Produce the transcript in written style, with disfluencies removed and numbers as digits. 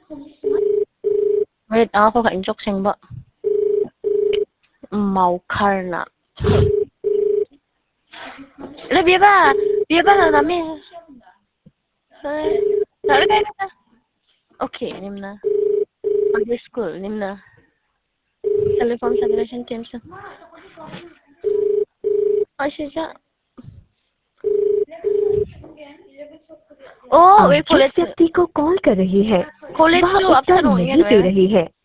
Wait, ako ka-injok sing ba? Maukarna. Lah biya ba na nami? Sorry kayo na. Okay, nim na. High school, nim na. Telephone celebration teams. Ay siya. आप जिस व्यक्ति को कॉल कर रही है वह उत्तर नहीं दे रही है।